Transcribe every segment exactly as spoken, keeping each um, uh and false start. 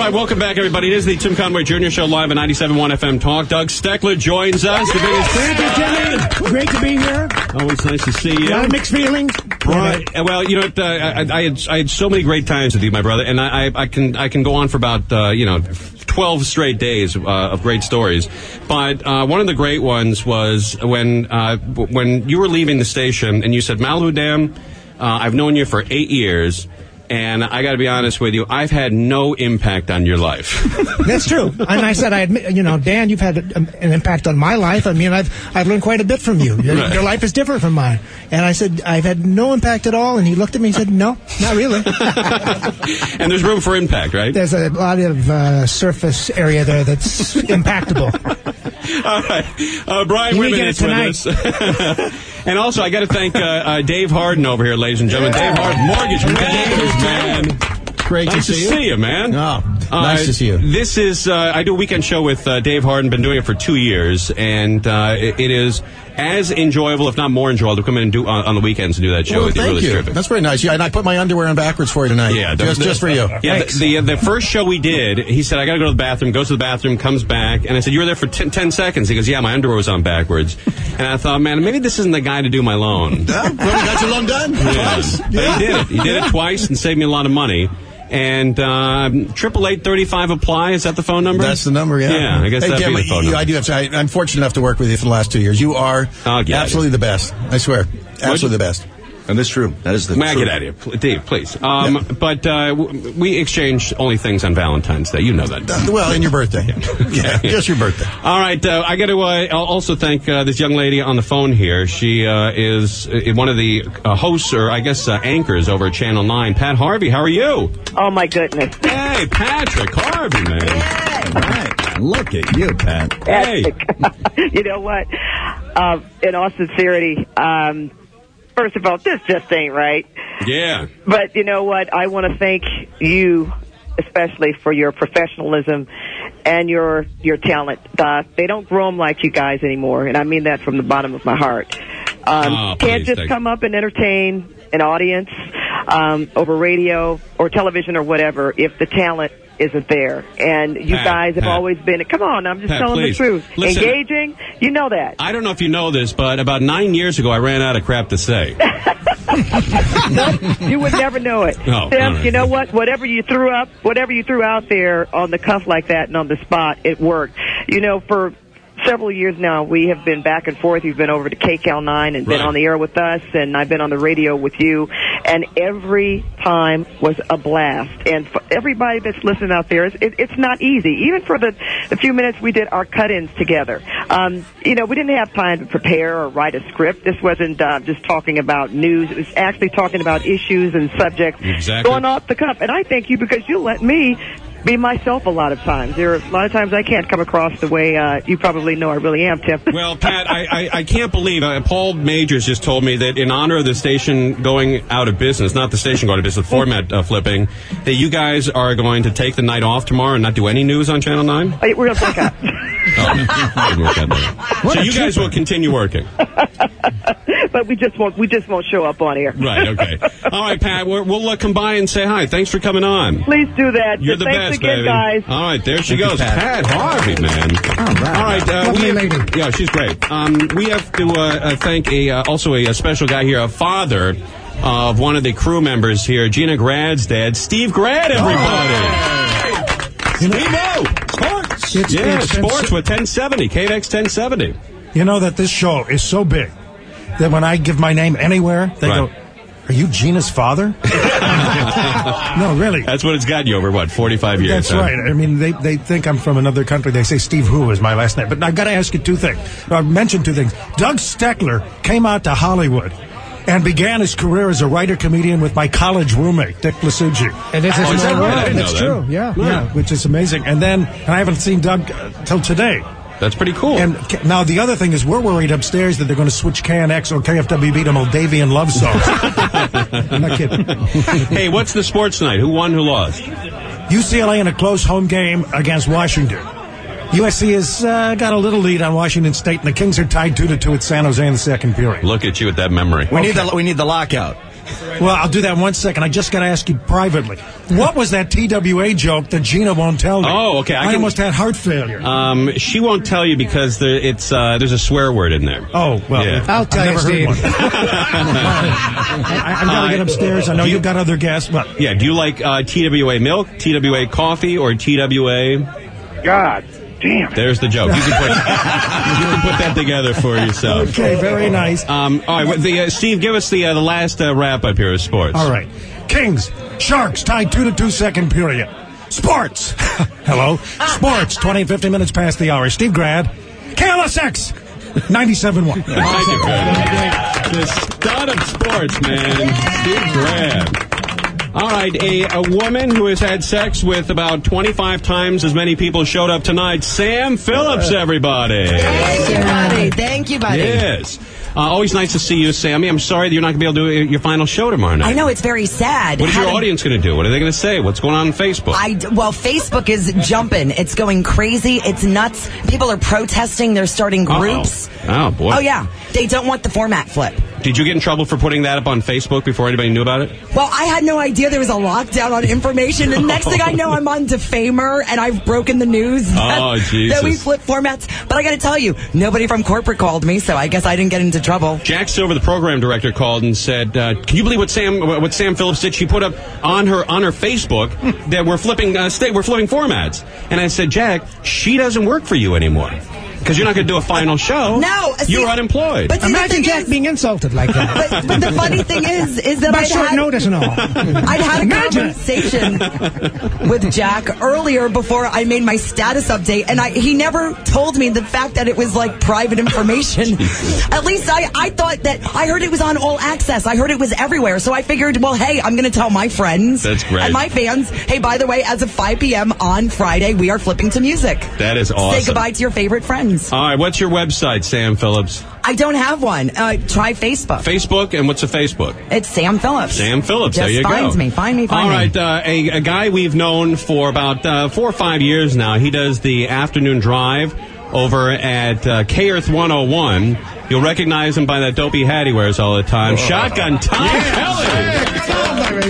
right, welcome back, everybody. It is the Tim Conway Junior Show live at ninety-seven point one F M Talk. Doug Steckler joins us. The biggest Thank you, Jimmy. Great to be here. Always nice to see you. A lot of mixed feelings. Right. Well, you know, uh, I, I, had, I had so many great times with you, my brother, and I, I, I can I can go on for about, uh, you know, twelve straight days uh, of great stories. But uh, one of the great ones was when uh, when you were leaving the station and you said, Malibu Dam, uh, I've known you for eight years. And I got to be honest with you, I've had no impact on your life. That's true. And I said, I admit, you know, Dan, you've had a, an impact on my life. I mean, I've I've learned quite a bit from you. Your, right. your life is different from mine. And I said, I've had no impact at all. And he looked at me and said, no, not really. And there's room for impact, right? There's a lot of uh, surface area there that's impactable. All right. Uh, Brian Whitman is with us. And also, I got to thank uh, uh, Dave Harden over here, ladies and gentlemen. Dave Harden, mortgage bankers, man. Great nice to see to you. see you, man. Oh, uh, nice to see you. This is, uh, I do a weekend show with uh, Dave Harden, been doing it for two years, and uh, it, it is as enjoyable, if not more enjoyable, to come in and do on, on the weekends and do that show well, with you. Thank Really you. terrific. That's very nice. Yeah, and I put my underwear on backwards for you tonight. Yeah, just, the, just for you. Yeah, the, the, the first show we did, he said, I got to go to the bathroom, goes to the bathroom, comes back, and I said, you were there for ten, ten seconds. He goes, yeah, my underwear was on backwards. And I thought, man, maybe this isn't the guy to do my loan. Yeah, well, you got your loan done? Yeah. Twice. But Yeah. he did it. He did it twice and saved me a lot of money. And triple eight thirty five apply. Is that the phone number? That's the number. Yeah. Yeah. I guess hey, that'd Jim, be the phone you, number. I do have to say, I'm fortunate enough to work with you for the last two years. You are Oh, yeah, absolutely the best. I swear, absolutely the best. And that's true. That is the May I truth. get out of here, Dave, please. Um, Yeah. But uh, w- we exchange only things on Valentine's Day. You know that. Uh, well, and your birthday. Yeah, just your birthday. All right. Uh, I got to uh, I'll also thank uh, this young lady on the phone here. She uh, is uh, one of the uh, hosts, or I guess uh, anchors over at Channel nine. Pat Harvey, how are you? Oh, my goodness. Hey, Patrick Harvey, man. All right. Look at you, Pat. Hey. You know what? Uh, in all sincerity, um, first of all, this just ain't right. Yeah. But you know what? I want to thank you, especially for your professionalism and your your talent. Uh, they don't grow them like you guys anymore, and I mean that from the bottom of my heart. Um, Oh, can't please, just thank come up and entertain an audience um, over radio or television or whatever if the talent isn't there. And you Pat, guys have Pat. always been, come on, I'm just Pat, telling please. the truth. Listen. Engaging, you know that. I don't know if you know this, but about nine years ago, I ran out of crap to say. You would never know it. Oh, Tim, all right. you know what? Whatever you threw up, whatever you threw out there on the cuff like that and on the spot, it worked. You know, for several years now, we have been back and forth. You've been over to K C A L nine and been Right. on the air with us, and I've been on the radio with you, and every time was a blast. And for everybody that's listening out there, it's, it, it's not easy. Even for the, the few minutes we did our cut-ins together. Um, you know, we didn't have time to prepare or write a script. This wasn't uh, just talking about news. It was actually talking about issues and subjects Exactly. going off the cuff. And I thank you because you let me be myself a lot of times. There are a lot of times I can't come across the way uh, you probably know I really am, Tim. Well, Pat, I, I, I can't believe uh, Paul Majors just told me that in honor of the station going out of business, not the station going out of business, the format uh, flipping, that you guys are going to take the night off tomorrow and not do any news on Channel nine? Hey, we're going to break up. Oh, no. Didn't work out there. So you guys will continue working. But we just won't. We just won't show up on air. Right. Okay. All right, Pat. We're, we'll uh, come by and say hi. Thanks for coming on. Please do that. You're the Thanks best, again, baby. guys. All right, there she Thank you, goes, Pat. Pat Harvey, man. All right. All right, uh, Lovely we have, lady. yeah, she's great. Um, we have to uh, uh, thank a uh, also a, a special guy here, a father of one of the crew members here, Gina Grad's dad, Steve Grad. Everybody, Steve-O. Sports. It's, Yeah, it's, sports with ten seventy, K X ten seventy. You know that this show is so big that when I give my name anywhere, they Right. go, "Are you Gina's father?" No, really. That's what it's gotten you over, what, forty-five years? That's huh? right. I mean, they, they think I'm from another country. They say Steve Who is my last name. But I've got to ask you two things. I mentioned two things. Doug Steckler came out to Hollywood and began his career as a writer-comedian with my college roommate, Dick Blasucci. And this is Oh, is that my right? I world. didn't That's know that. true. Yeah. Yeah, which is amazing. And then, and I haven't seen Doug uh, till today. That's pretty cool. And K- now the other thing is we're worried upstairs that they're going to switch K N X or K F W B to Moldavian love songs. I'm not kidding. Hey, what's the sports tonight? Who won, who lost? U C L A in a close home game against Washington. U S C has uh, got a little lead on Washington State, and the Kings are tied two to two at San Jose in the second period. Look at you with that memory. We need the we need the lockout. Well, I'll do that in one second. I just got to ask you privately. What was that T W A joke that Gina won't tell me? Oh, okay. I, I, can, almost had heart failure. Um, she won't tell you because there, it's uh, there's a swear word in there. Oh, well, Yeah. I'll tell I've you, never heard Steve. one. I, I've got to get upstairs. I know you've got other guests. But Yeah, do you like uh, T W A milk, T W A coffee, or T W A? God damn it. There's the joke. You can put, you can put that together for yourself. Okay, very nice. Um, all right, well, the, uh, Steve, give us the uh, the last uh, wrap up here of sports. All right. Kings, Sharks tied two to two second period. Sports. Hello. Sports, twenty, fifty minutes past the hour. Steve Grad, K L S X, ninety-seven point one. Thank you, Greg. The stud of sports, man. Steve Grad. All right, a, a woman who has had sex with about twenty-five times as many people showed up tonight. Sam Phillips, everybody. Thank you, buddy. Thank you, buddy. Yes. Uh, always nice to see you, Sammy. I'm sorry that you're not going to be able to do your final show tomorrow night. I know, it's very sad. What is your Having- audience going to do? What are they going to say? What's going on on Facebook? I, well, Facebook is jumping. It's going crazy. It's nuts. People are protesting. They're starting groups. Uh-oh. Oh, boy. Oh, yeah. They don't want the format flip. Did you get in trouble for putting that up on Facebook before anybody knew about it? Well, I had no idea there was a lockdown on information. And next thing I know, I'm on Defamer, and I've broken the news that, Oh, Jesus. that we flip formats. But I got to tell you, nobody from corporate called me, so I guess I didn't get into trouble. Jack Silver, the program director, called and said, uh, "Can you believe what Sam what Sam Phillips did? She put up on her on her Facebook that we're flipping uh, sta- we're flipping formats." And I said, "Jack, she doesn't work for you anymore because you're not going to do a final show. No, see, you're unemployed." But see, the Imagine thing Jack is- being insulted like that. But, but the funny thing is, is that By I'd short had, notice and all. I'd had a Imagine it. conversation with Jack earlier before I made my status update, and I, he never told me the fact that it was like private information. At least I, I thought that I heard it was on All Access. I heard it was everywhere, so I figured, well, hey, I'm going to tell my friends That's great. and my fans, hey, by the way, as of five p.m. on Friday, we are flipping to music. That is awesome. Say goodbye to your favorite friends. All right, what's your website, Sam Phillips? I don't have one. Uh, try Facebook. Facebook, and what's a Facebook? It's Sam Phillips. Sam Phillips, Just there you find go. me, find me, find All me. right, uh, a, a guy we've known for about uh, four or five years now. He does the afternoon drive over at uh, K Earth one oh one. You'll recognize him by that dopey hat he wears all the time. Shotgun Tom Kelly.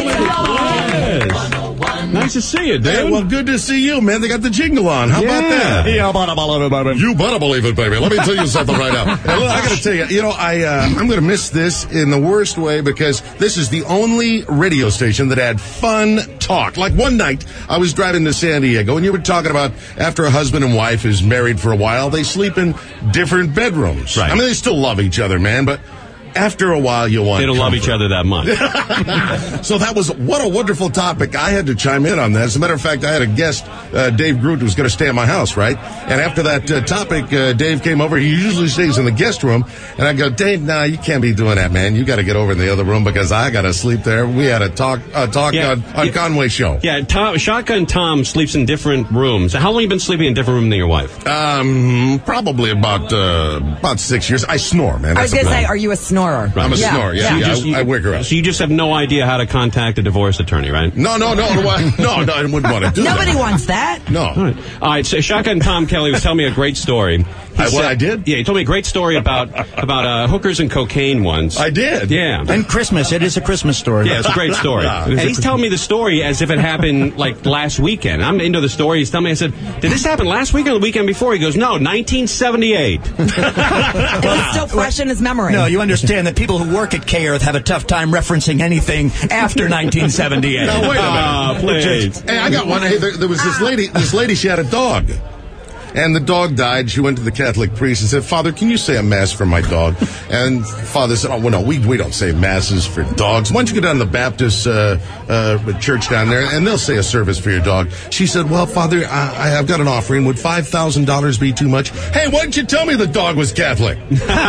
Yes. Nice to see you, dude. Hey, well, good to see you, man. They got the jingle on. How about Yeah. that? Yeah, bada, bada, bada. You better believe it, baby. Let me tell you something right now. Hey, look, I got to tell you, you know, I uh, I'm going to miss this in the worst way because this is the only radio station that had fun talk. Like one night, I was driving to San Diego, and you were talking about after a husband and wife is married for a while, they sleep in different bedrooms. Right. I mean, they still love each other, man, but after a while, you want They don't love comfort. each other that much. So that was, what a wonderful topic. I had to chime in on that. As a matter of fact, I had a guest, uh, Dave Groot, who was going to stay at my house, right? And after that uh, topic, uh, Dave came over. He usually stays in the guest room. And I go, Dave, nah, you can't be doing that, man. You got to get over in the other room because I got to sleep there. We had a talk, uh, talk Yeah. on, on Yeah. Conway's show. Yeah, Tom, Shotgun Tom sleeps in different rooms. How long have you been sleeping in a different room than your wife? Um, probably about, uh, about six years. I snore, man. I was That's going the to say, problem. are you a snorer? I'm a Yeah. snorer, yeah. So you yeah, just- I, I wake her up. So you just have no idea how to contact a divorce attorney, right? No, no, no, no, no, no, I wouldn't want to do Nobody that. wants that. No. All right. All right. So Shotgun Tom Kelly was telling me a great story. He I- what, I did? Yeah, he told me a great story about about uh, hookers and cocaine once. I did. Yeah. And Christmas. It is a Christmas story. Yeah, it's a great story. And he's telling me the story as if it happened like last weekend. I'm into the story. He's telling me, I said, did this happen last weekend or the weekend before? He goes, no, nineteen seventy-eight. It was still fresh in his memory. No, you understand that people who work at K-Earth have a tough time referencing anything after nineteen seventy-eight. Now, wait a minute. Ah, please. Hey, I got one. Hey, there, there was this lady. This lady, she had a dog. And the dog died. She went to the Catholic priest and said, Father, can you say a mass for my dog? And Father said, oh, well, no, we, we don't say masses for dogs. Why don't you go down to the Baptist uh, uh, church down there, and they'll say a service for your dog. She said, well, Father, I, I've got an offering. Would five thousand dollars be too much? Hey, why didn't you tell me the dog was Catholic?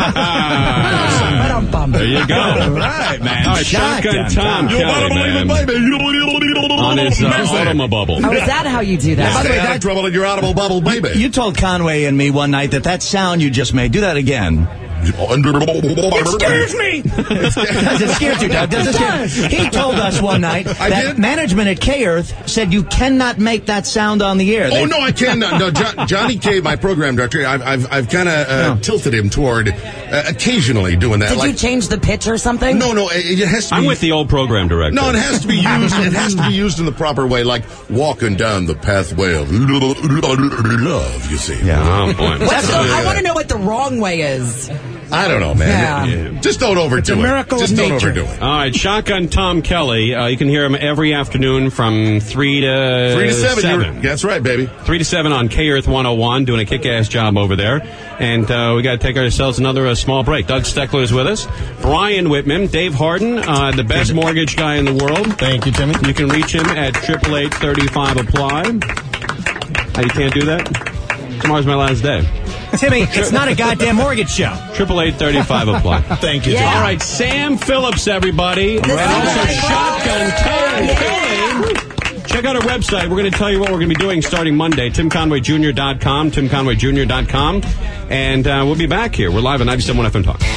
There you go. All right, man. All right, Shotgun Tom You better Kelly, believe it, man. baby. On his uh, Amazing. automobile. Oh, is that how you do that? By the way, that trouble in your audible bubble, baby. You told Conway and me one night that that sound you just made, do that again. Excuse me. Does it scare you, Doug? Does it scare you? He told us one night I that did? management at K-Earth said you cannot make that sound on the air. Oh, They- no, I can. No, no John, Johnny K, my program director, I've, I've, I've kind of uh, Oh. tilted him toward uh, occasionally doing that. Did like, you change the pitch or something? No, no, it, it has to be. I'm with the old program director. No, it has to be used. It has to be used in the proper way, like walking down the pathway of love. You see? Yeah. Oh, boy. What's the, I want to know what the wrong way is. I don't know, man. Yeah. Just don't overdo a it. miracle Just of don't nature. overdo it. All right, Shotgun Tom Kelly. Uh, you can hear him every afternoon from three to Three to seven. seven. You're- That's right, baby. Three to seven on K Earth one oh one, doing a kick-ass job over there. And uh, we got to take ourselves another uh, small break. Doug Steckler is with us. Brian Whitman, Dave Harden, uh, the best mortgage guy in the world. Thank you, Timmy. You can reach him at triple eight thirty-five apply. How you can't do that? Tomorrow's my last day. Timmy, it's not a goddamn mortgage show. Triple eight thirty-five apply. Thank you, Yeah. All right, Sam Phillips, everybody, and also Shotgun Tom Kelly. Check out our website. We're going to tell you what we're going to be doing starting Monday. Tim Conway Junior dot com, Tim Conway Junior dot com. And uh, we'll be back here. We're live at ninety-seven point one F M Talk.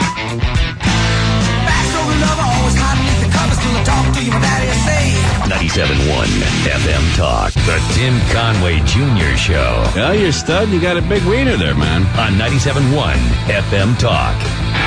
ninety-seven point one F M Talk, the Tim Conway Junior Show. Yeah, you're stud. You got a big wiener there, man. On ninety-seven point one F M Talk.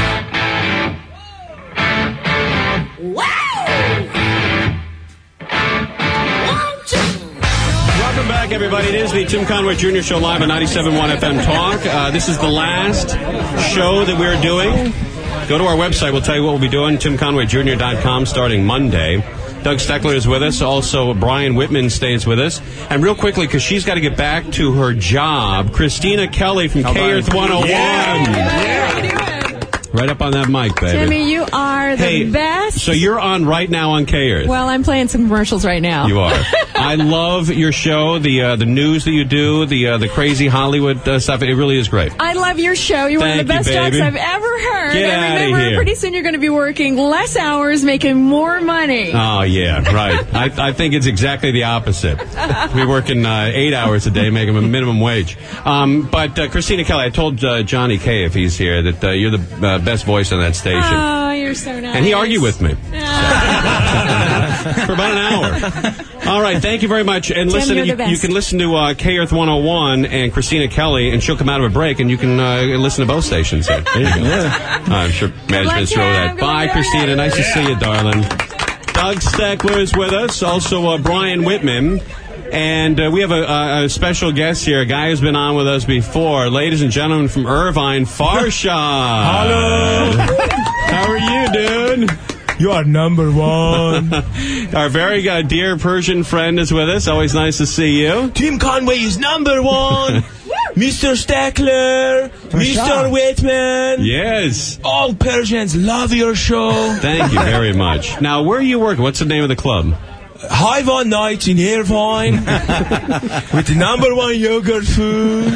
Welcome back, everybody. It is the Tim Conway Junior Show live at ninety-seven point one F M Talk. Uh, this is the last show that we're doing. Go to our website. We'll tell you what we'll be doing. Tim Conway Junior dot com starting Monday. Doug Steckler is with us. Also, Brian Whitman stays with us. And real quickly, because she's got to get back to her job, Christina Kelly from K Earth one oh one. How you doing? Right up on that mic, baby. Timmy, you are the Hey, best. So you're on right now on K Earth. Well, I'm playing some commercials right now. You are. I love your show, the uh, the news that you do, the uh, the crazy Hollywood uh, stuff. It really is great. I love your show. You're Thank one of the you, best baby. jobs I've ever heard. Get and outta remember, here. pretty soon you're going to be working less hours, making more money. Oh, yeah, right. I, I think it's exactly the opposite. We're working uh, eight hours a day, making a minimum wage. Um, but uh, Christina Kelly, I told uh, Johnny K, if he's here, that uh, you're the uh, best voice on that station. Oh, you're so nice. And he argued with me. For about an hour. All right, thank you very much. And Tim, listen, you're the you, best. you can listen to uh, K Earth one oh one and Christina Kelly, and she'll come out of a break, and you can uh, listen to both stations here. There you go. Yeah. I'm sure management's luck, throw Tim. that. Good Bye, luck. Christina. Nice to see you, darling. Doug Steckler is with us. Also, uh, Brian Whitman. And uh, we have a, a, a special guest here, a guy who's been on with us before. Ladies and gentlemen from Irvine, Farshad. Hello. How are you, dude? You are number one. Our very uh, dear Persian friend is with us. Always nice to see you. Tim Conway is number one. Mister Steckler, Mister Whitman. Yes. All Persians love your show. Thank you very much. Now, where are you working? What's the name of the club? Highvine Nights in Irvine with the number one yogurt food.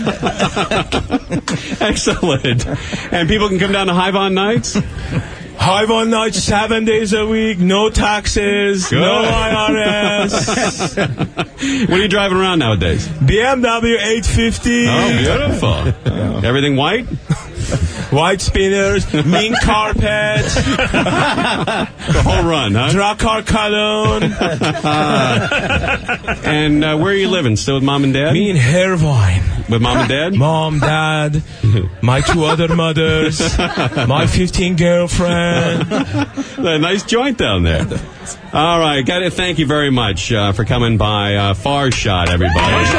Excellent. And people can come down to Highvine Nights? Highvine Nights seven days a week, no taxes, Good. no I R S. What are you driving around nowadays? B M W eight fifty. Oh, beautiful. Everything white? White spinners, mink carpets. The whole run, huh? Drakkar Cologne. And uh, where are you living? Still with mom and dad? Me in Irvine. With mom and dad? Mom, dad, my two other mothers, my fifteen girlfriend. A nice joint down there. All right, got to thank you very much uh, for coming by. Uh, Far Shot, everybody.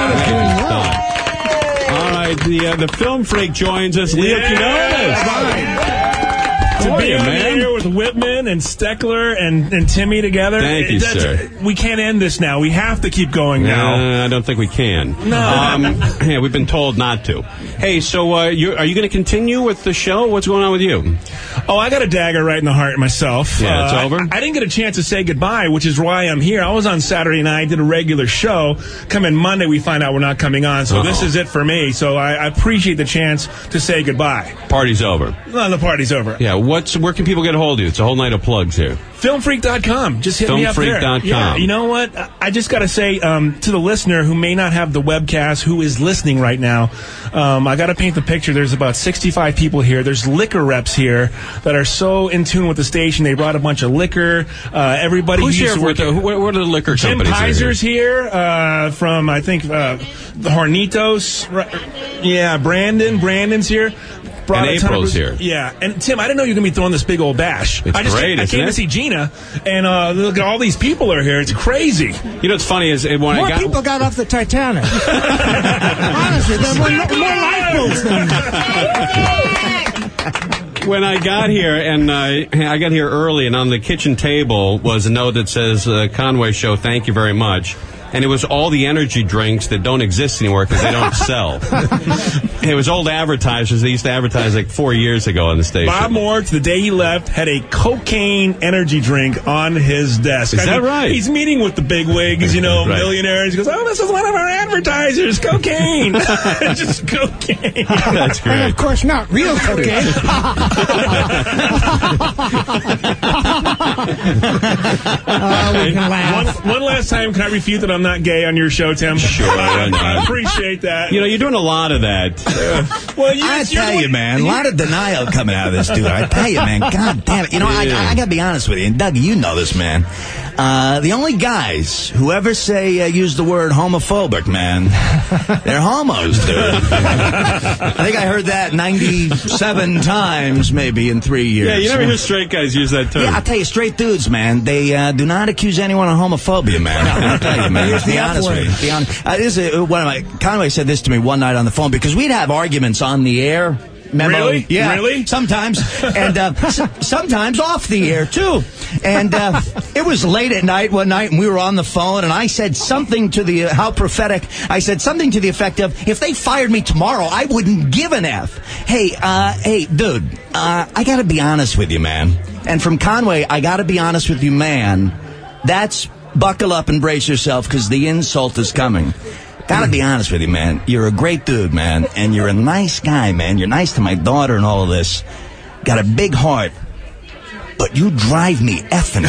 All right, the uh, the film freak joins us, Leo Yes. Quinones. To How are be you, on man? here with Whitman and Steckler and, and Timmy together. Thank you, that's- sir. We can't end this now. We have to keep going now. Uh, I don't think we can. No. Um, yeah, we've been told not to. Hey, so uh, you, are you going to continue with the show? What's going on with you? Oh, I got a dagger right in the heart myself. Yeah, it's Uh, over? I, I didn't get a chance to say goodbye, which is why I'm here. I was on Saturday night, did a regular show. Come in Monday, we find out we're not coming on. So Uh-oh. this is it for me. So I, I appreciate the chance to say goodbye. Party's over. Well, the party's over. Yeah, what's where can people get a hold of you? It's a whole night of plugs here. film freak dot com. Just hit me up there. film freak dot com. Yeah, you know what? I just got to say um, to the listener who may not have the webcast, who is listening right now, um, I got to paint the picture. There's about sixty-five people here. There's liquor reps here that are so in tune with the station. They brought a bunch of liquor. Uh, everybody Who's who used here to work with the, who, what are the liquor Jim companies? Pizer's here, uh, from, I think, uh, the Hornitos. Right, yeah, Brandon. Brandon's here. Brought And a ton of- April's here. Yeah, and Tim, I didn't know you were going to be throwing this big old bash. It's I just great, I isn't came it? to see Gina, and uh, look at all these people are here. It's crazy. You know what's funny is when More I got people got off the Titanic. Honestly, there were no, more lifeboats than. when I got here, and uh, I got here early, and on the kitchen table was a note that says, uh, Conway Show, thank you very much. And it was all the energy drinks that don't exist anymore because they don't sell. It was old advertisers. They used to advertise like four years ago on the station. Bob Moore, to the day he left, had a cocaine energy drink on his desk. Is I that mean, right? He's meeting with the big wigs, you know, Right. millionaires. He goes, oh, this is one of our advertisers, cocaine. Just cocaine. That's And great. of course, not real cocaine. Oh, we can laugh. One, one last time, can I refute that I'm not gay on your show, Tim? Sure, I, why not? I appreciate that. You know, you're doing a lot of that. well, you, I you're tell the you, one- man, a lot of denial coming out of this dude. I tell you, man, God damn it. You know, I, I, I got to be honest with you, and Doug, you know this, man. Uh, the only guys who ever say uh, use the word homophobic, man, they're homos, dude. I think I heard that ninety-seven times, maybe in three years. Yeah, you never hear straight guys use that term. Yeah, I'll tell you, straight dudes, man, they uh, do not accuse anyone of homophobia, man. I'll tell you, man. Here's the Be F honest word. with you. Be honest. Uh, this is, uh, one of my, Conway said this to me one night on the phone because we'd have arguments on the air. Memo. Really? Yeah. Really? Sometimes. And uh, s- sometimes off the air, too. And uh, it was late at night one night, and we were on the phone, and I said something to the, uh, how prophetic, I said something to the effect of, if they fired me tomorrow, I wouldn't give an F. Hey, uh, hey, dude, uh, I gotta be honest with you, man. And from Conway, I gotta be honest with you, man. That's buckle up and brace yourself, because the insult is coming. Gotta be honest with you, man. You're a great dude, man. And you're a nice guy, man. You're nice to my daughter and all of this. Got a big heart. But you drive me effing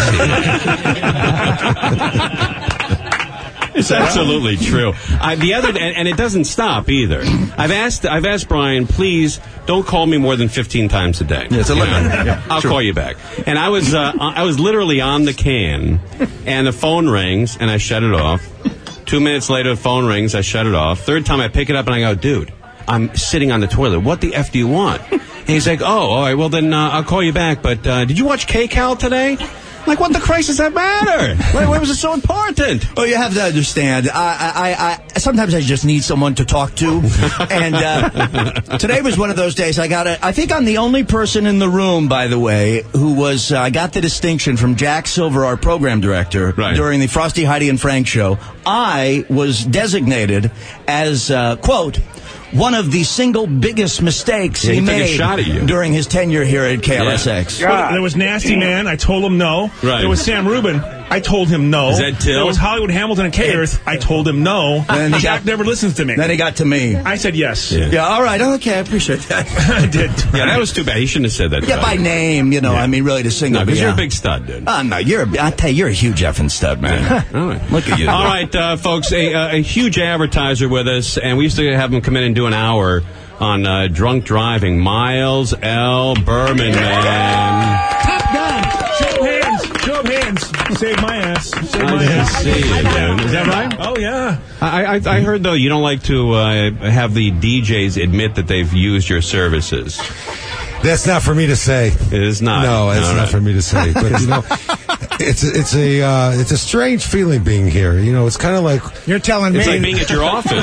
crazy. It's absolutely true. I, the other, and, and it doesn't stop either. I've asked, I've asked Brian, please don't call me more than fifteen times a day. Yeah, it's a You limit. know? Yeah, I'll sure. call you back. And I was, uh, I was literally on the can, and the phone rings, and I shut it off. Two minutes later, the phone rings, I shut it off. Third time, I pick it up, and I go, dude, I'm sitting on the toilet. What the F do you want? And he's like, oh, all right, well, then uh, I'll call you back. But uh, did you watch K-Cal today? Like, what the Christ does that matter? Why, why was it so important? Oh, you have to understand. I, I, I, I sometimes I just need someone to talk to, and uh, today was one of those days. I got it. I think I'm the only person in the room, by the way, who was. Uh, I got the distinction from Jack Silver, our program director, Right. during the Frosty, Heidi, and Frank show. I was designated as uh, quote. One of the single biggest mistakes Yeah, he he took a made shot at you. during his tenure here at K L S X. Well, there was Nasty Man. I told him no. Right. There was Sam Rubin. I told him no. Is that Till? There was Hollywood Hamilton and K-Earth. I told him no. Then he Jack got- never listens to me. Then he got to me. I said yes. Yeah. Yeah, all right. Okay, I appreciate that. I did. Yeah, that was too bad. He shouldn't have said that. Yeah, by name, you know, Yeah. I mean, really to sing No, it. because yeah. you're a big stud, dude. Oh, no, you're a, I tell you, you're a huge effing stud, man. All right. Look at you. All right, uh, folks, a, uh, a huge advertiser with us, and we used to have him come in and do an hour on uh, drunk driving. Miles L. Berman, man. Top Gun. Show of hands. Show of hands. Save my ass. Save I my didn't ass. see you, dude. Is that right? Oh, yeah. I, I, I heard, though, you don't like to uh, have the D Js admit that they've used your services. That's not for me to say. It is not. No, it's All not right. for me to say. But you know, it's a, it's a uh, it's a strange feeling being here. You know, it's kind of like You're telling It's me. like being at your office.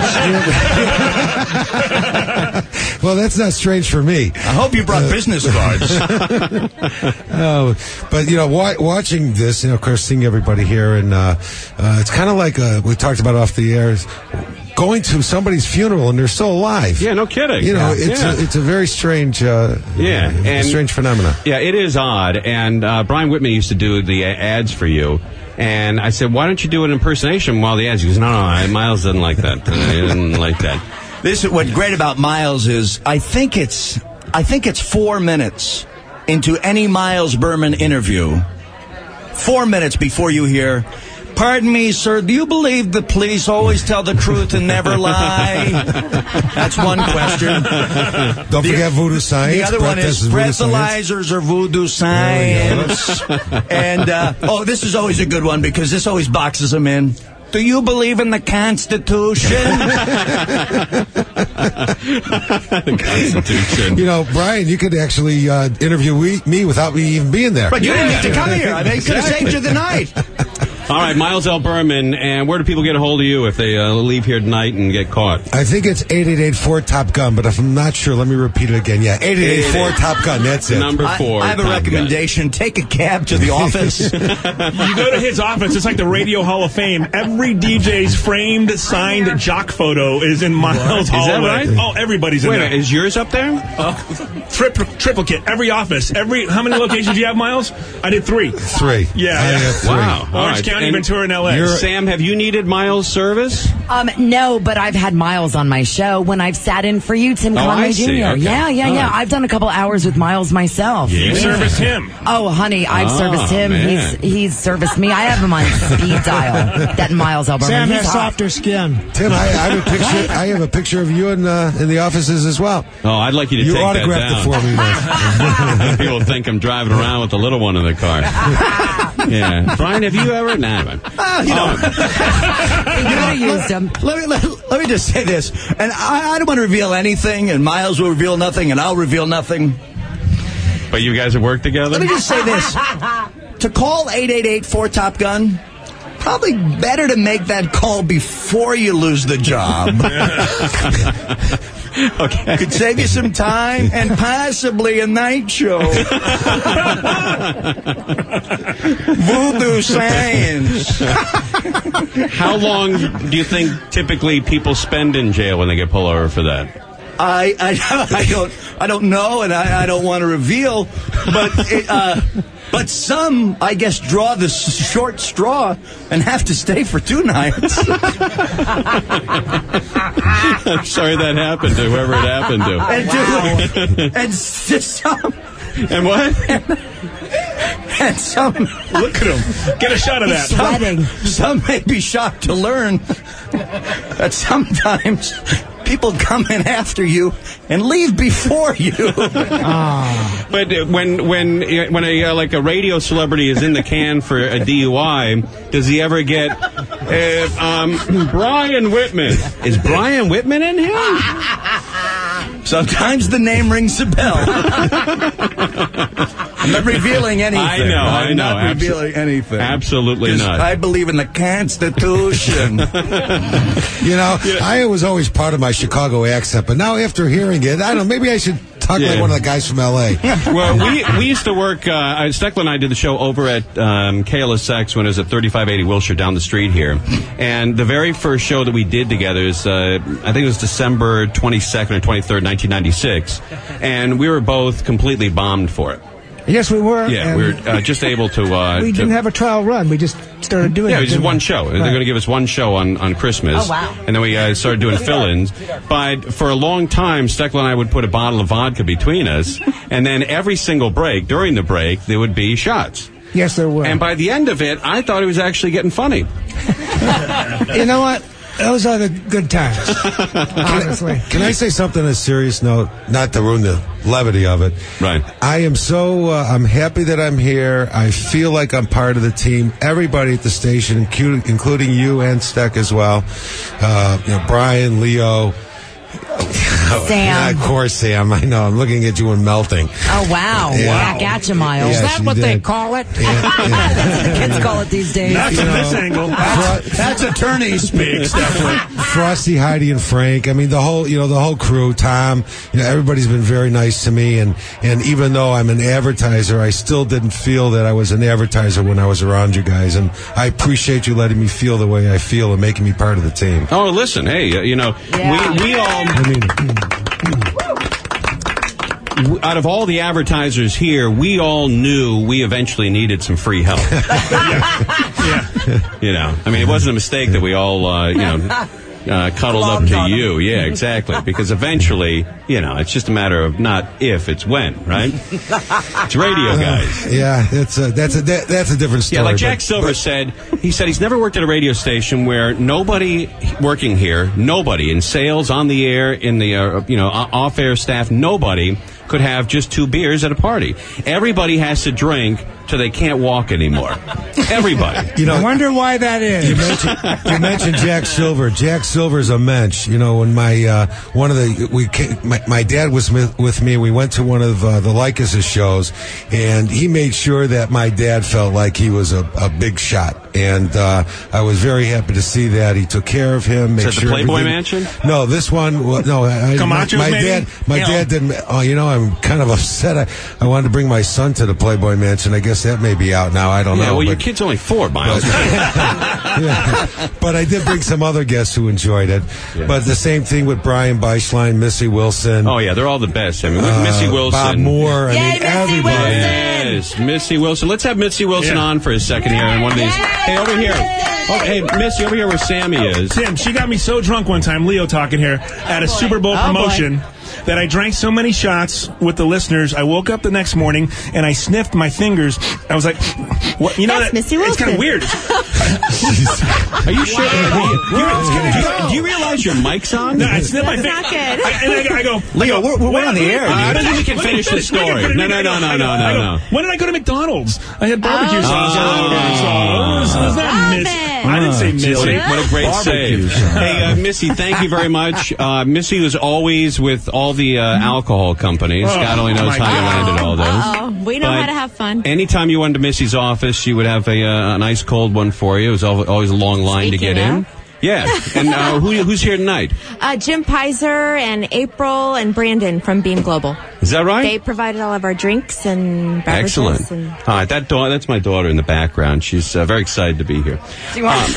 well, that's not strange for me. I hope you brought business cards. Oh, but you know, wa- watching this, you know, of course, seeing everybody here, and uh, uh, it's kind of like uh, we talked about off the air. Going to somebody's funeral and they're still alive. Yeah, no kidding. You know, Yeah. it's Yeah. a, it's a very strange, uh, Yeah, a and- strange phenomena. Yeah, it is odd. And uh, Brian Whitman used to do the uh, ads for you. And I said, why don't you do an impersonation while the ads? He goes, no, no, Miles doesn't like that. He doesn't like that. This is what's great about Miles is I think it's I think it's four minutes into any Miles Berman interview, four minutes before you hear, "Pardon me, sir, do you believe the police always tell the truth and never lie?" That's one question. Don't the, forget voodoo science. The other one is breathalyzers or voodoo science. And, uh, oh, this is always a good one because this always boxes them in. Do you believe in the Constitution? The Constitution. You know, Brian, you could actually uh, interview we, me without me even being there. But you didn't need to come here. I mean, he could have saved you the night. All right, Miles L. Berman, and where do people get a hold of you if they uh, leave here tonight and get caught? I think it's eight eight eight four Top Gun, but if I'm not sure, let me repeat it again. Yeah, eight eight eight four Top Gun, that's it. Number four. I, I have a Top recommendation. Gun. Take a cab to the office. You go to his office, it's like the Radio Hall of Fame. Every D J's framed, signed jock photo is in Miles' Hall. Is that right? Oh, everybody's in Wait, there. Wait, is yours up there? Uh, tri- triplicate. Every office. Every. How many locations do you have, Miles? I did three. Three. Yeah. I yeah. have three. Wow. Orange All right. County, And Ventura, and L A. Sam, have you needed Miles' service? Um, no, but I've had Miles on my show when I've sat in for you, Tim Oh, Conway I see. Junior Okay. Yeah, yeah, All yeah. right. I've done a couple hours with Miles myself. You Yeah. serviced him. Oh, honey, I've Oh, serviced him. man. He's he's serviced me. I have him on speed dial. That Miles L. Berman. Sam He's has hot. softer skin. Tim, I, I have a picture. I have a picture of you in uh, in the offices as well. Oh, I'd like you to You take that autographed down. it for me, man. People think I'm driving around with the little one in the car. Yeah. Brian, have you ever? Nah, man. Oh, you know. You could have used him. Let me, let, let me just say this. And I, I don't want to reveal anything, and Miles will reveal nothing, and I'll reveal nothing. But you guys have worked together? Let me just say this. To call eight eight eight four Top Gun, probably better to make that call before you lose the job. Okay. Could save you some time and possibly a night show. Voodoo science. How long do you think typically people spend in jail when they get pulled over for that? I, I, I don't I don't know, and I, I don't want to reveal, but it, uh, but some, I guess, draw the s- short straw and have to stay for two nights. I'm sorry that happened to whoever it happened to. And, do, and s- some. And what? And some. Look at him. Get a shot of that. He's sweating. Some may be shocked to learn that sometimes people come in after you and leave before you. Oh. But uh, when when when a uh, like a radio celebrity is in the can for a D U I, does he ever get uh, um, Brian Whitman? Is Brian Whitman in here? Sometimes the name rings a bell. I'm not revealing anything. I know, I'm I know. not Abso- revealing anything. Absolutely 'Cause not. I believe in the Constitution. You know, I was always proud of my Chicago accent, but now after hearing it, I don't know, maybe I should talk Yeah. like one of the guys from L A. Well, we we used to work. Uh, Steckler and I did the show over at um, K L S X when it was at thirty-five eighty Wilshire down the street here. And the very first show that we did together is, uh, I think it was December twenty-second or twenty-third, nineteen ninety-six. And we were both completely bombed for it. Yes, we were. Yeah, and we were uh, just able to. Uh, we to didn't have a trial run. We just started doing Yeah, it. it was just didn't one we? show. They're Right. going to give us one show on, on Christmas. Oh, wow. And then we uh, started doing fill-ins. But for a long time, Steckler and I would put a bottle of vodka between us. And then every single break, during the break, there would be shots. Yes, there were. And by the end of it, I thought it was actually getting funny. You know what? Those are the good times. Honestly. Can I say something on a serious note? Not to ruin the levity of it. Right. I am so, uh, I'm happy that I'm here. I feel like I'm part of the team. Everybody at the station, including, including you and Steck as well. Uh, you know, Brian, Leo. Sam. Yeah, of course, Sam. I know. I'm looking at you and melting. Oh, wow. Yeah. Back at you, Miles. Yeah, Is that she what they did. call it? That's what the kids call it these days. Not You from know, this angle. That's, that's attorney speak, Stephanie. Frosty, Heidi, and Frank. I mean, the whole, you know, the whole crew. Tom. You know, everybody's been very nice to me. And and even though I'm an advertiser, I still didn't feel that I was an advertiser when I was around you guys. And I appreciate you letting me feel the way I feel and making me part of the team. Oh, listen, hey, uh, you know, Yeah. we, we all, I mean, w- out of all the advertisers here, we all knew we eventually needed some free help. Yeah. You know, I mean, it wasn't a mistake that we all, uh, you know, uh, cuddled up to you. Yeah, exactly. Because eventually, you know, it's just a matter of not if, it's when, right? It's radio, guys. Uh, yeah, that's a, that's a that, that's a different story. Yeah, like Jack but, Silver but, said, he said he's never worked at a radio station where nobody working here, nobody in sales, on the air, in the uh, you know off-air staff, nobody could have just two beers at a party. Everybody has to drink till they can't walk anymore. Everybody. You know, I wonder why that is. You mentioned, you mentioned Jack Silver. Jack Silver's a mensch. You know, when my uh, one of the we came, my, my dad was with me. We went to one of uh, the Lycus' shows, and he made sure that my dad felt like he was a, a big shot. And uh, I was very happy to see that. He took care of him. Made Is that sure the Playboy everything- Mansion? No, this one. Well, no, I, Camacho, my, my maybe? dad. My You know. dad didn't. Oh, you know, I'm kind of upset. I, I wanted to bring my son to the Playboy Mansion. I guess that may be out now. I don't Yeah, know. well, your but- kid's only four, Miles. yeah. But I did bring some other guests who enjoyed it. Yeah. But the same thing with Brian Beischlein, Missy Wilson. Oh, yeah, they're all the best. I mean, with uh, Missy Wilson. Bob Moore. I Yay, mean, Missy everybody. Wilson! Yes, Missy Wilson. Let's have Missy Wilson Yeah. on for a second here on one of these. Hey, over here. Oh, hey, Missy, over here where Sammy is. Tim, she got me so drunk one time, Leo talking here, at a Super Bowl Oh, promotion that I drank so many shots with the listeners, I woke up the next morning and I sniffed my fingers. I was like, what? You know, That's that, Missy it's kind of Wilson. weird. Are you sure? Do you, do you- do you realize your mic's on? No, I sniffed my That's finger. not good. I, and I, go- I go, Leo, I go, we're- we're when- on the air, when- I when- don't think we can when- finish the when- story. when- No, no, no, no, I go- no, I no, go, no. When did I go to McDonald's? I had barbecue Oh. sauce all over it. So it was, it was not Love Miss. it. I didn't say What Missy. a, what a great Barbecue save. sauce. Hey, uh, Missy, thank you very much. Uh, Missy was always with all the uh, alcohol companies. Oh, God only knows my how you God. landed all those. Uh-oh. We know But how to have fun. Anytime you went to Missy's office, she would have a, uh, an ice cold one for you. It was al- always a long line Speaking to get in. of. Yeah. And uh, who, who's here tonight? Uh, Jim Pizer and April and Brandon from Beam Global. Is that right? They provided all of our drinks and beverages. Excellent. And All right, that da- that's my daughter in the background. She's uh, very excited to be here. Do you want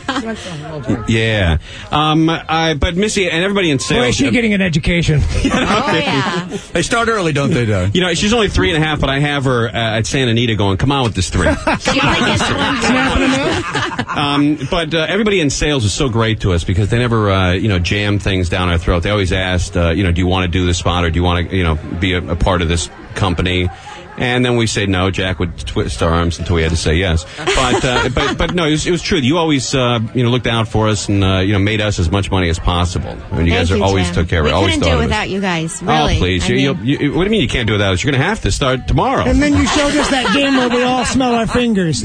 some? Yeah. Um, I, but Missy and everybody in sales. Boy, is she getting an education. oh, yeah. They start early, don't they, Doug? You know, she's only three and a half, but I have her uh, at Santa Anita going, come on with this three. She only gets one drink. um, but uh, everybody in sales is so great to us because they never, uh, you know, jam things down our throat. They always asked, uh, you know, do you want to do this spot or do you want to, you know, be a, a part of this company? And then we say no. Jack would twist our arms until we had to say yes. But uh, but but no, it was, it was true. You always uh, you know looked out for us and uh, you know made us as much money as possible. I mean, you Thank guys are you, always Jim. took care of we it. Always couldn't thought do it of us. without you guys, really. Oh please! I You, mean, you, you, what do you mean you can't do it without us? You're going to have to start tomorrow. And then you showed us that game where we all smell our fingers, too.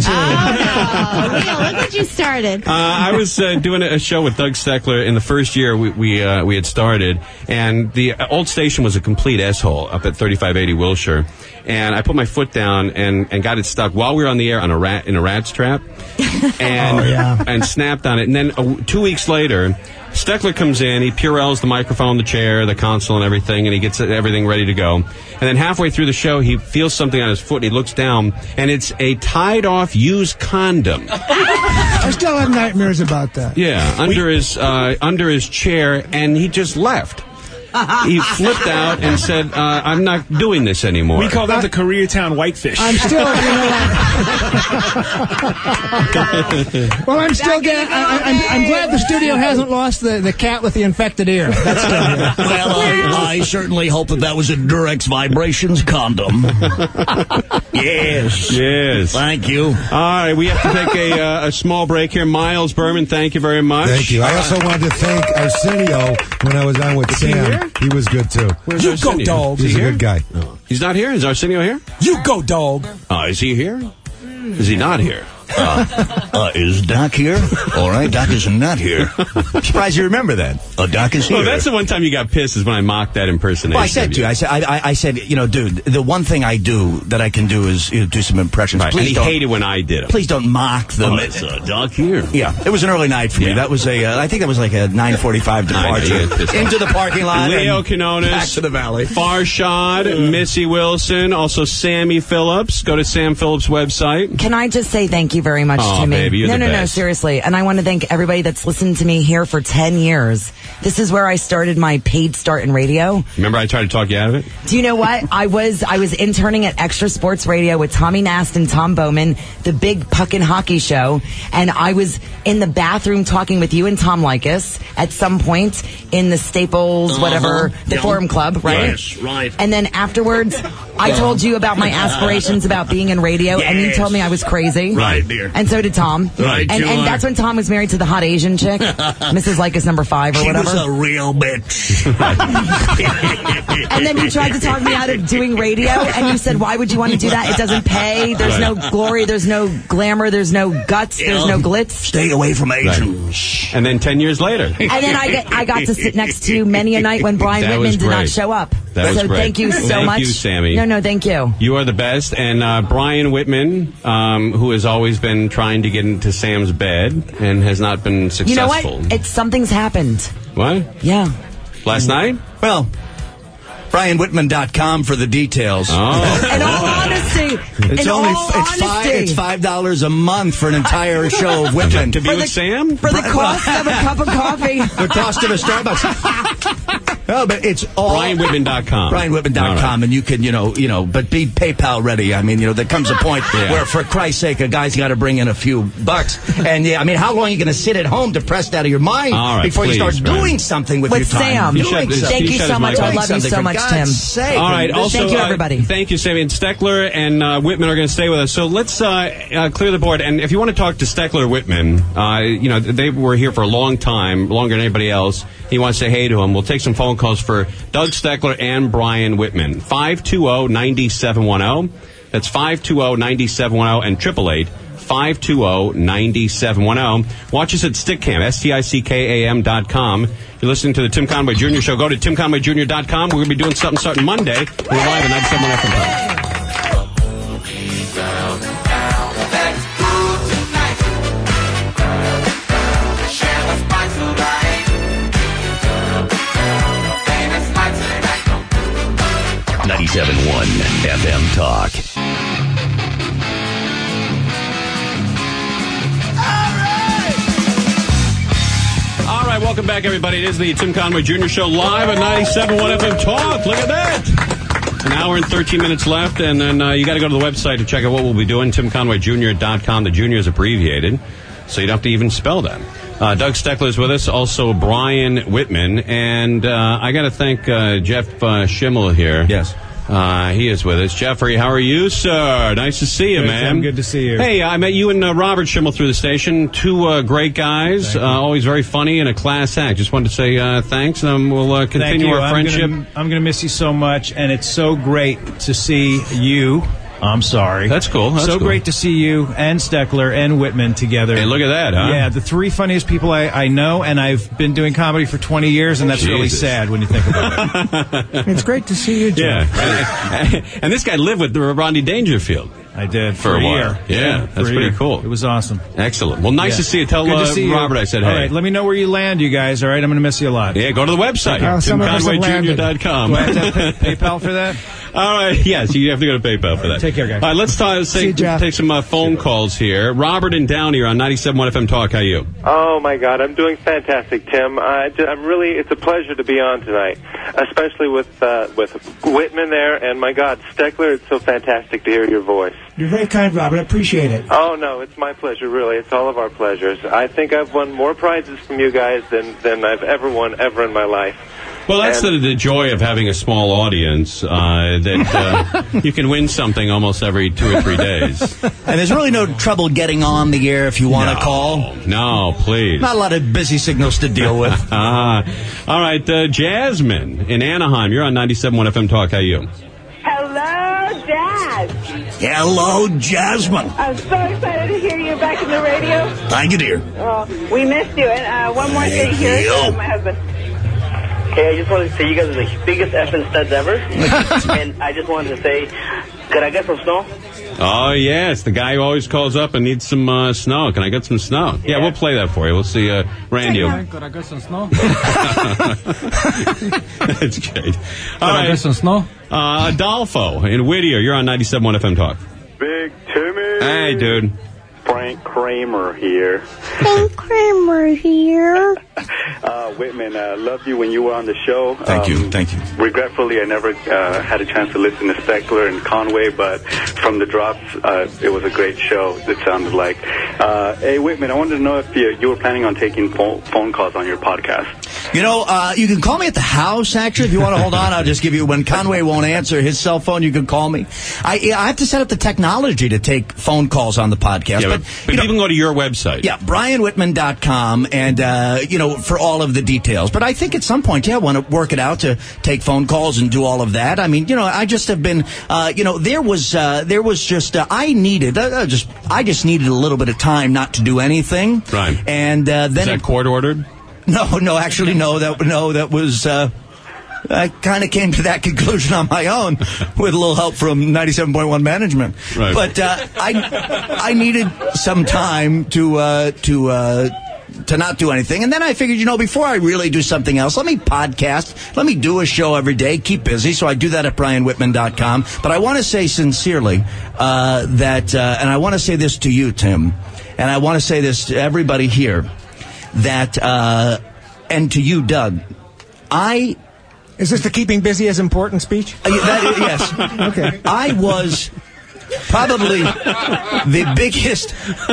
oh, no. Leo, look what you started. Uh, I was uh, doing a show with Doug Steckler in the first year we we, uh, we had started, and the old station was a complete s-hole up at thirty-five eighty Wilshire. And I put my foot down and, and got it stuck while we were on the air on a rat in a rat's trap, and Oh, yeah. and snapped on it. And then uh, two weeks later, Steckler comes in, he Purells the microphone, the chair, the console, and everything, and he gets everything ready to go. And then halfway through the show, he feels something on his foot, and he looks down, and it's a tied-off used condom. I still have nightmares about that. Yeah, under his uh, under his chair, and he just left. He flipped out and said, uh, I'm not doing this anymore. We call that the Koreatown Whitefish. I'm still, you know. Well, I'm still getting. I, I, I'm, I'm glad the studio hasn't lost the, the cat with the infected ear. That's still here. Well, I, I certainly hope that that was a Durex Vibrations condom. Yes. Yes. Thank you. All right, we have to take a, uh, a small break here. Miles Berman, thank you very much. Thank you. I also wanted to thank Arsenio when I was on with Sam. He was good too. Where's You go, Arsenio? dog. Is He's he a here? good guy. He's not here? Is Arsenio here? You go, dog. Uh, is he here? Is he not here? Uh, uh, is Doc here? All right, Doc is not here. I'm surprised you remember that. Uh, Doc is here. Well, that's the one time you got pissed is when I mocked that impersonation. Well, I said to you, I said, I, I, I said, you know, dude, the one thing I do that I can do is you know, do some impressions. Right, Please and he don't, hated when I did them. Please don't mock them. Oh, it's uh, Doc here. Yeah, it was an early night for me. Yeah. That was a, uh, I think that was like a nine forty-five I know, departure you got pissed off. into the parking lot. Leo and Quinones, back to the valley. Farshad, Missy Wilson, also Sammy Phillips. Go to Sam Phillips' website. Can I just say thank you? you very much, Oh, Timmy. baby, you're no, the no, no, best. seriously. And I want to thank everybody that's listened to me here for ten years. This is where I started my paid start in radio. Remember I tried to talk you out of it? Do you know what? I was I was interning at Extra Sports Radio with Tommy Nast and Tom Bowman, the big puck and hockey show, and I was in the bathroom talking with you and Tom Likas at some point in the Staples, Uh-huh. whatever, the Yeah. Forum Club, right? Yes, right. And then afterwards, I told you about my aspirations about being in radio, and you Yes. told me I was crazy. Right, dear. And so did Tom. Right, and, you and are. that's when Tom was married to the hot Asian chick, Missus Likas number five or She whatever. was a real bitch. And then you tried to talk me out of doing radio, and you said, why would you want to do that? It doesn't pay. There's no glory. There's no glamour. There's no guts. There's no glitz. Stay away from Asians. And then ten years later. And then I, get, I got to sit next to you many a night when Brian That Whitman was did not great. show up. That was so great. thank you so Thank much. you, Sammy. No, no, thank you. You are the best. And uh, Brian Whitman, um, who has always been trying to get into Sam's bed and has not been successful. You know what? It's something's happened. What? Yeah. Last night? Well, brian whitman dot com for the details. Oh. In all honesty, It's in only all it's honesty, five it's five dollars a month for an entire show of Whitman. To be with Sam? for the cost of a cup of coffee. The cost of a Starbucks. No, but it's all brian whitman dot com. brian whitman dot com, All right. and you can, you know, you know, but be PayPal ready. I mean, you know, there comes a point Yeah. where, for Christ's sake, a guy's got to bring in a few bucks. And yeah, I mean, how long are you going to sit at home depressed out of your mind All right, before please, you start Brian. doing something with, With your time? Sam. You Doing should- something. Thank you He so shut much. his I mic love off. you Doing so something, much, for Tim. God's sake. All right. Also, Thank you, uh, everybody. thank you, Sammy. And Steckler and uh, Whitman are going to stay with us. So let's uh, uh, clear the board. And if you want to talk to Steckler or Whitman, uh, you know, they were here for a long time, longer than anybody else. He wants to say hey to them. We'll take some phone calls for Doug Steckler and Brian Whitman. five two zero, nine seven one zero. That's five two zero, nine seven one zero and eight eight eight, five two zero, nine seven one zero. Watch us at Stickcam, S T I C K A M dot com. You're listening to the Tim Conway Junior Show. Go to tim conway junior dot com. We're going to be doing something starting Monday. We're live at ninety-seven point one F M. ninety-seven point one F M Talk. All right, welcome back, everybody. It is the Tim Conway Junior Show live at ninety-seven point one F M Talk. Look at that. An hour and thirteen minutes left, and then uh, you got to go to the website to check out what we'll be doing, tim conway junior dot com. The junior is abbreviated, so you don't have to even spell that. Uh, Doug Steckler is with us, also Brian Whitman, and uh, I got to thank uh, Jeff uh, Schimmel here. Yes. Uh, he is with us. Jeffrey, how are you, sir? Nice to see you, Good, man. Tim. Good to see you. Hey, I met you and uh, Robert Schimmel through the station. Two uh, great guys, uh, always very funny and a class act. Just wanted to say uh, thanks, and we'll uh, Thank continue you. our I'm friendship. Gonna, I'm going to miss you so much, and it's so great to see you. I'm sorry. That's cool. That's so cool. great to see you and Steckler and Whitman together. Hey, look at that, huh? Yeah, the three funniest people I, I know, and I've been doing comedy for twenty years, and that's really Jesus. sad when you think about it. It's great to see you, Jeff. Yeah. And this guy lived with Rodney Dangerfield. I did For a a while. year. Yeah, for that's a pretty year. cool. It was awesome. Excellent. Well, nice Yeah. to see you. Tell Good to uh, see you. Robert I said hey. All right, let me know where you land, you guys. All right, I'm going to miss you a lot. Yeah, go to the website, Oh, tim some of us conway have junior landed. dot com. Do I have to have pay- PayPal for that? All right, yes, you have to go to PayPal for that. Take care, guys. All right, let's talk, let's See you, take, Jeff. take some uh, phone calls here. Robert and Downey are on ninety-seven point one F M Talk. How are you? Oh, my God. I'm doing fantastic, Tim. I, I'm really, it's a pleasure to be on tonight, especially with uh, with Whitman there. And, my God, Steckler, it's so fantastic to hear your voice. You're very kind, Robert. I appreciate it. Oh, no, it's my pleasure, really. It's all of our pleasures. I think I've won more prizes from you guys than, than I've ever won ever in my life. Well, that's And- the, the joy of having a small audience, uh, that uh, you can win something almost every two or three days. And there's really no trouble getting on the air if you want to No. call. No, please. Not a lot of busy signals to deal with. Ah, all right, uh, Jasmine in Anaheim. You're on ninety-seven point one F M Talk. How are you? Hello, Dad. Hello, Jasmine. I'm so excited to hear you back in the radio. Thank you, dear. Oh, we missed you. And uh, one more thing here, you. uh, my husband. Hey, I just wanted to say you guys are the biggest effing studs ever. And I just wanted to say, could I get some snow? Oh, yes, the guy who always calls up and needs some uh, snow. Can I get some snow? Yeah, we'll play that for you. We'll see uh, Randy. Could I get some snow? That's great. Could All I right. get some snow? Uh, Adolfo in Whittier. You're on ninety-seven point one F M Talk. Big Timmy. Hey, dude. Frank Kramer here. Frank Kramer here. Uh, Whitman, uh, loved you when you were on the show. Thank um, you, thank you. Regretfully, I never uh, had a chance to listen to Steckler and Conway, but from the drops, uh, it was a great show, it sounded like. Uh, hey, Whitman, I wanted to know if you, you were planning on taking phone, phone calls on your podcast. You know, uh, you can call me at the house, actually. If you want to hold on, I'll just give you, when Conway won't answer his cell phone, you can call me. I, I have to set up the technology to take phone calls on the podcast. Yeah, but but, but you, know, you can go to your website. Yeah, brian whitman dot com, and, uh, you know, for all of the details. But I think at some point, yeah, I want to work it out to take phone calls and do all of that. I mean, you know, I just have been, uh, you know, there was, uh, there was just, uh, I needed, uh, just, I just needed a little bit of time not to do anything. Right. And, uh, then. Is that court ordered? No, no, actually, no, that, no, that was, uh, I kind of came to that conclusion on my own with a little help from ninety-seven point one management. Right. But, uh, I, I needed some time to, uh, to, uh, to not do anything. And then I figured, you know, before I really do something else, let me podcast, let me do a show every day, keep busy. So I do that at brian whitman dot com. But I want to say sincerely, uh, that, uh, and I want to say this to you, Tim, and I want to say this to everybody here, that, uh, and to you, Doug, I... Is this the keeping busy as important speech? Uh, that, yes. Okay. I was probably the biggest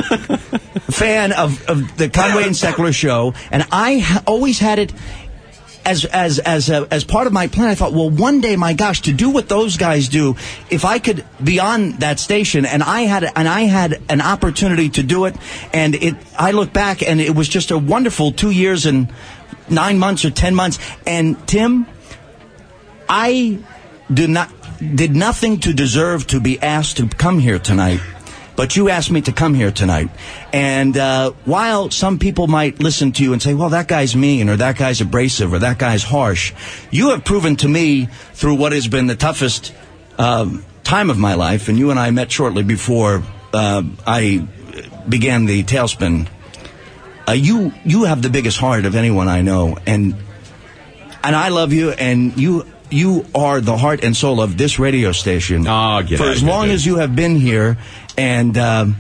fan of, of the Conway and Steckler show, and I ha- always had it as as as a, as part of my plan. I thought, well, one day, my gosh, to do what those guys do, if I could be on that station, and I had and I had an opportunity to do it, and it, I look back, and it was just a wonderful two years and nine months or ten months. And Tim, I did not did nothing to deserve to be asked to come here tonight, but you asked me to come here tonight. And uh, while some people might listen to you and say, well, that guy's mean, or that guy's abrasive, or that guy's harsh, you have proven to me through what has been the toughest um, time of my life, and you and I met shortly before uh, I began the Tailspin, uh, you you have the biggest heart of anyone I know, and and I love you, and you... You are the heart and soul of this radio station oh, get for as long as you have been here, and um,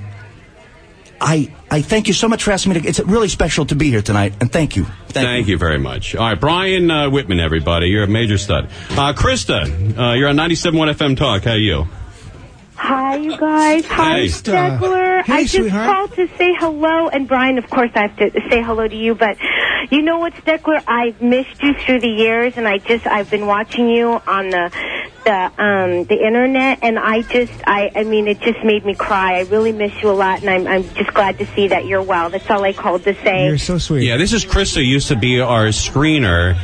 I I thank you so much for asking me to. It's really special to be here tonight, and thank you. Thank, thank you. you very much. All right, Brian uh, Whitman, everybody, you're a major stud. Uh, Krista, uh, you're on ninety-seven point one F M Talk. How are you? Hi, you guys. Hi, Hey. Steckler. Hey, I just sweetheart. called to say hello. And, Brian, of course, I have to say hello to you. But you know what, Steckler? I've missed you through the years, and I just, I've been watching you on the the um, the Internet, and I just, I, I mean, it just made me cry. I really miss you a lot, and I'm, I'm just glad to see that you're well. That's all I called to say. You're so sweet. Yeah, this is Krista, used to be our screener,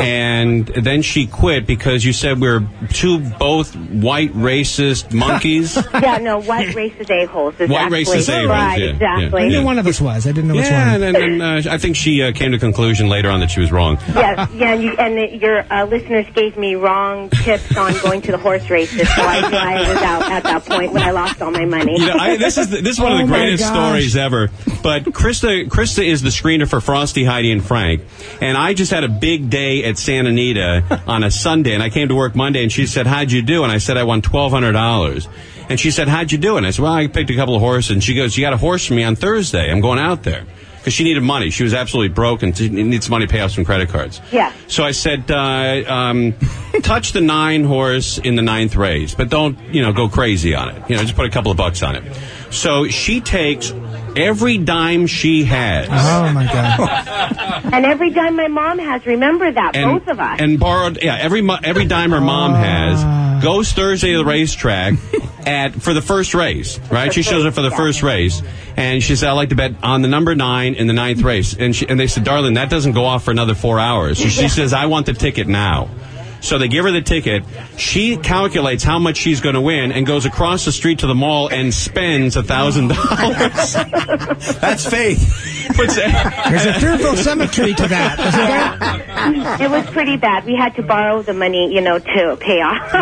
and then she quit because you said we were two both white racist monkeys. Yeah, no, white racist a-holes, exactly. White racist a-holes, Right, yeah, exactly. I knew yeah. one of us was. I didn't know which Yeah, one. and then uh, I think she uh, came to the conclusion later on that she was wrong. Yeah, yeah, and, you, and the, your uh, listeners gave me wrong tips on going to the horse races, so I knew I was out at that point when I lost all my money. You know, I, this is the, this is one Oh, of the my greatest gosh. stories ever. But Krista Krista is the screener for Frosty, Heidi, and Frank. And I just had a big day at Santa Anita on a Sunday, and I came to work Monday, and she said, "How'd you do?" And I said, "I won twelve hundred dollars." And she said, "How'd you do?" And I said, "Well, I picked a couple of horses." And she goes, "You got a horse for me on Thursday. I'm going out there." Because she needed money. She was absolutely broke and she needs money to pay off some credit cards. Yeah. So I said, uh, um, touch the nine horse in the ninth race, but don't, you know, go crazy on it. You know, just put a couple of bucks on it. So she takes every dime she has. Oh, my God. And every dime my mom has, remember that, And, both of us. and borrowed, yeah, every mo- every dime her mom has, goes Thursday to the racetrack at for the first race, right? She shows up for the first race, and she said, "I'd like to bet on the number nine in the ninth race." And she, and they said, "Darling, that doesn't go off for another four hours." So she says, "I want the ticket now." So they give her the ticket. She calculates how much she's going to win and goes across the street to the mall and spends a thousand dollars. That's faith. Puts it- There's a fearful symmetry to that, isn't there? It was pretty bad. We had to borrow the money, you know, to pay off.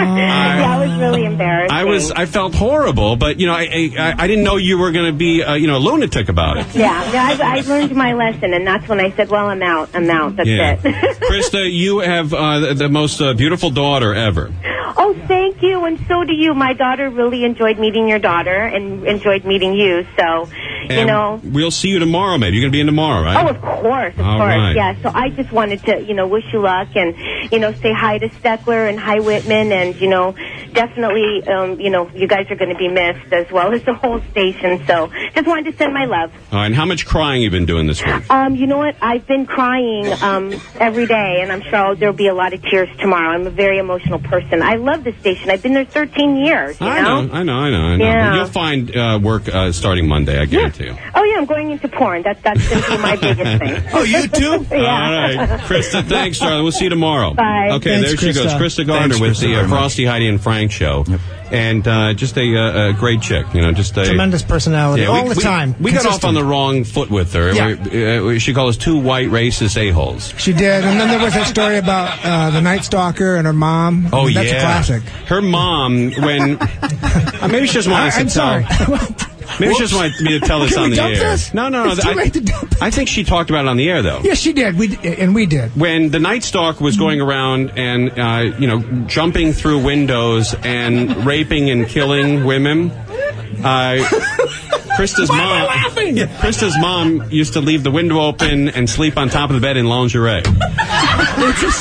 Yeah, it was really embarrassing. I was, I felt horrible, but you know, I, I, I didn't know you were going to be, uh, you know, a lunatic about it. Yeah, I, I learned my lesson, and that's when I said, well, I'm out. I'm out. That's Yeah. it. Krista, you have uh, the, the most uh, beautiful daughter ever. Oh, Oh, thank you, and so do you. My daughter really enjoyed meeting your daughter and enjoyed meeting you, so, you And know. we'll see you tomorrow, maybe. You're going to be in tomorrow, right? Oh, of course, of All course, right. yeah. So I just wanted to, you know, wish you luck and, you know, say hi to Steckler and hi Whitman, and, you know, definitely, um, you know, you guys are going to be missed as well as the whole station, so just wanted to send my love. All right, and how much crying you been doing this week? Um, you know what? I've been crying um, every day, and I'm sure there'll be a lot of tears tomorrow. I'm a very emotional person. I love this station. I've been there thirteen years, you I know? know, I know, I know, I know. Yeah. But you'll find uh, work uh, starting Monday, I guarantee you. Oh, yeah, I'm going into porn. That, that's going to be my biggest thing. Oh, you too? Yeah. All right. Krista, thanks, Charlie. We'll see you tomorrow. Bye. Okay, Thanks, there she goes. Krista. Krista Gardner Thanks, with Krista, the very uh, much. Frosty, Heidi, and Frank show. And uh, just a, uh, a great chick, you know, just a... Tremendous personality, Yeah, all we, the we- time. We, got off Consistent. on the wrong foot with her. Yeah. We, uh, she called us two white racist a-holes. She did, and then there was that story about uh, the Night Stalker and her mom. Oh, I mean, that's yeah. a classic. Her mom, when... uh, maybe she just wanted us to I'm tell... sorry. Maybe she just wanted me to tell this Can on we the dump air. this? No, no, no. It's too I, late to dump I think she talked about it on the air, though. Yes, she did. We d- and we did. When the Night Stalker was going around and, uh, you know, jumping through windows and raping and killing women, uh, Krista's Why am I mom, laughing? Krista's mom used to leave the window open and sleep on top of the bed in lingerie. It just,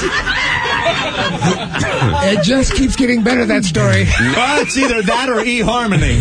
it just keeps getting better, that story. Well, it's either that or eHarmony.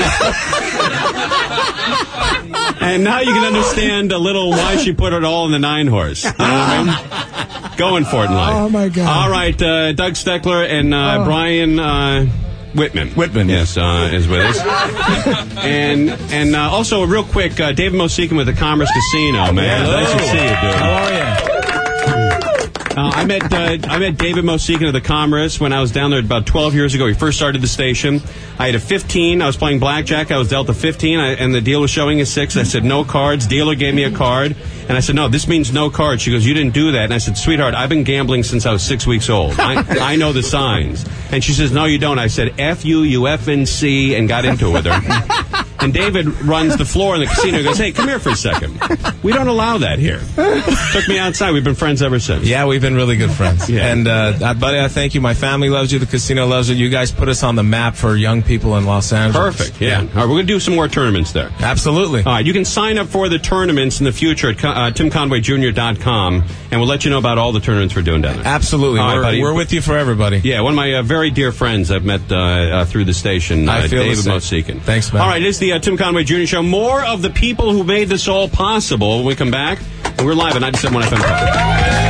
And now you can understand a little why she put it all in the nine horse. You know what I mean? Going for it in life. Oh, my God. All right, uh, Doug Steckler and uh, Oh. Brian uh, Whitman. Whitman, yes, uh, is with us. and and uh, also, real quick, uh, David Mosikin with the Commerce Casino, man. Hello. Nice to see you, dude. How are you? Uh, I met uh, I met David Mosikin of the Commerce when I was down there about twelve years ago. He first started the station. I had a fifteen. I was playing blackjack. I was dealt a fifteen, I, and the deal was showing a six. I said, no cards. Dealer gave me a card. And I said, no, this means no cards. She goes, you didn't do that. And I said, sweetheart, I've been gambling since I was six weeks old. I, I know the signs. And she says, no, you don't. I said, F you, you F N C, and got into it with her. And David runs the floor in the casino. He goes, hey, come here for a second. We don't allow that here. Took me outside. We've been friends ever since. Yeah, we've been really good friends. Yeah. And, uh, buddy, I thank you. My family loves you. The casino loves you. You guys put us on the map for young people in Los Angeles. Perfect, yeah. All right, we're going to do some more tournaments there. Absolutely. All right, you can sign up for the tournaments in the future at uh, tim conway junior dot com, and we'll let you know about all the tournaments we're doing down there. Absolutely. All right, we're, buddy. we're with you for everybody. Yeah, one of my uh, very dear friends I've met uh, uh, through the station, uh, I feel the David same. Mosikin. Thanks, man. All right, it's the uh, Tim Conway Junior Show. More of the people who made this all possible when we come back. And we're live at ninety-seven point one F M.